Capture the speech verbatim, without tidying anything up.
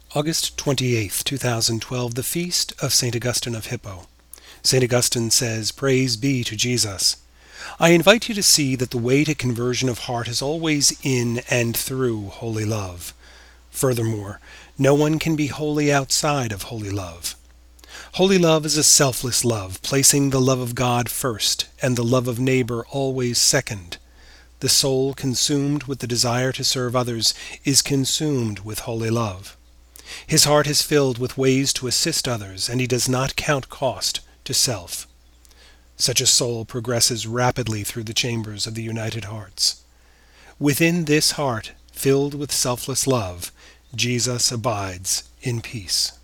August twenty-eighth, two thousand twelve, the Feast of Saint Augustine of Hippo. Saint Augustine says, "Praise be to Jesus." I invite you to see that the way to conversion of heart is always in and through holy love. Furthermore, no one can be holy outside of holy love. Holy love is a selfless love, placing the love of God first and the love of neighbor always second. The soul consumed with the desire to serve others is consumed with holy love. His heart is filled with ways to assist others, and he does not count cost to self. Such a soul progresses rapidly through the chambers of the united hearts. Within this heart, filled with selfless love, Jesus abides in peace.